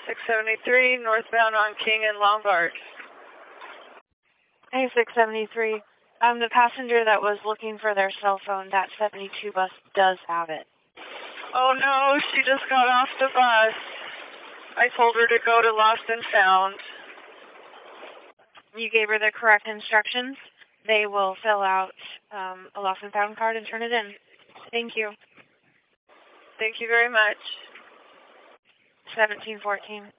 673, northbound on King and Lombard. Hey, 673. The passenger that was looking for their cell phone, that 72 bus does have it. Oh no, she just got off the bus. I told her to go to Lost and Found. You gave her the correct instructions. They will fill out a Lost and Found card and turn it in. Thank you. Thank you very much. 1714.